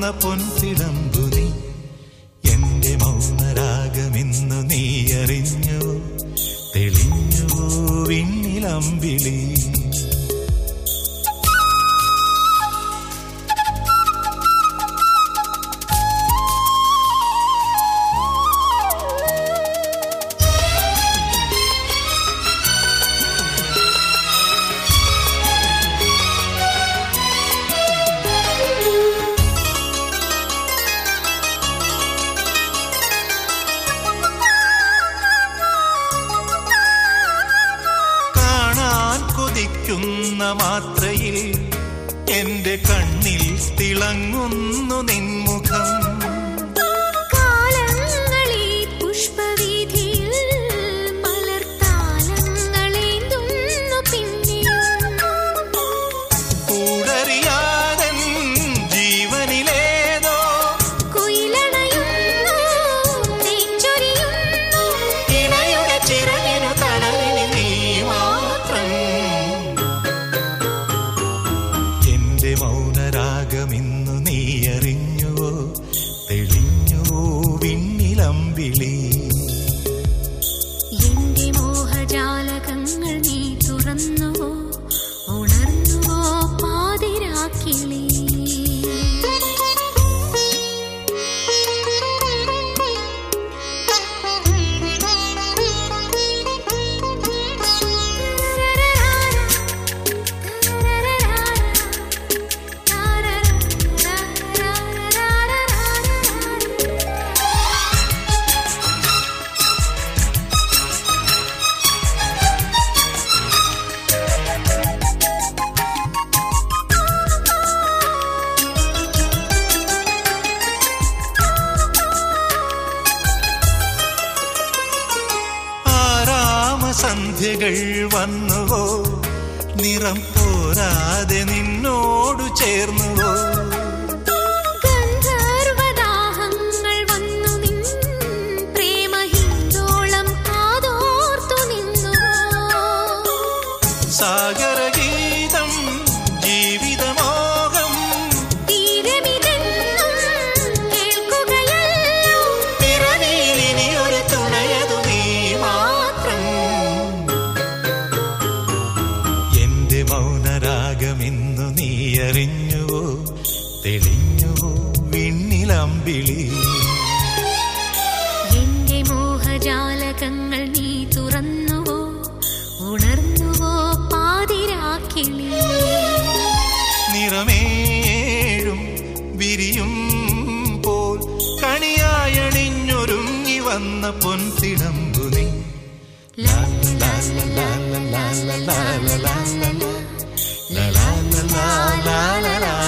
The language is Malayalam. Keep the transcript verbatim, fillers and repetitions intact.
പൊൻതിടമ്പു നീ. എന്റെ മൗനരാഗമിന്നു നീ അറിഞ്ഞു, തെളിഞ്ഞു വിണ്ണിലമ്പിളി. മാത്രയിൽ എന്റെ കണ്ണിൽ തിളങ്ങുന്നു നിൻമുഖം. കാലങ്ങളീ പുഷ്പവീഥിയിൽ മലർത്താലങ്ങളേന്തുന്നു പിന്നെയും. കൂടറിയാതൻ ജീവനിലേതോ കുയിലണയുന്നു, നെഞ്ചൊരിയുന്നു. ഇണയുടെ ചിറകിനു തണലിന് നീ മാത്രം. മൗനരാഗമിന്നു നീ അറിഞ്ഞുവോ, തെളിഞ്ഞുവോ വിണ്ണിലമ്പിളി. എന്റെ മോഹജാലകങ്ങൾ നീ തുറന്നുവോ, ഉണർന്നുവോ പാതിരാക്കിളി. സന്ധ്യകൾ വന്നുവോ, നിറം പോരാതെ നിന്നോടു ചേർന്നുവോ. ഗന്ധർവദാഹങ്ങൾ വന്നു നിൻ പ്രേമഹിന്ദോളം കാതോർത്തു നിന്നുവോ. സാഗരഗീതം ജീവിതമോഹം തീരമിതെന്നും കേൾക്കുകയല്ലോ. പിറവിയിലിനി ഒരു തുണയതു നീ മാത്രം. എന്റെ മൗനരാഗമിന്നു നീ അറിഞ്ഞുവോ, തെളിഞ്ഞുവോ വിണ്ണിലമ്പിളി. എന്റെ മോഹജാലകങ്ങൾ നീ തുറന്നുവോ, ഉണർന്നുവോ പാതിരാക്കിളി. നിറമേഴും വിരിയും പോൽ കണിയായണിഞ്ഞൊരുങ്ങി വന്ന പൊൻതിടമ്പു നീ. ലാ ലാ ലാ ലാ ലാ ലാ ലാ ലാ ലാ ലാ ലാ ലാ ലാ ലാ ലാ ലാ.